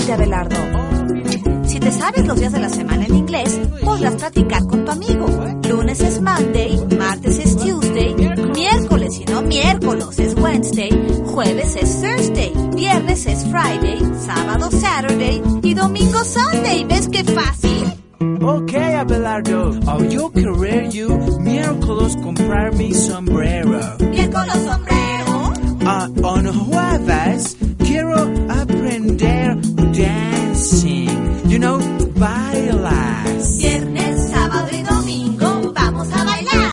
de Abelardo. Si te sabes los días de la semana en inglés, podrás practicar con tu amigo. Lunes es Monday, martes es Tuesday, miércoles y no miércoles es Wednesday, jueves es Thursday, viernes es Friday, sábado Saturday y domingo Sunday. ¿Ves qué fácil? Okay, Abelardo, yo querer you miércoles comprar mi sombrero. ¿Miércoles sombrero? On jueves quiero aprender dancing. You know,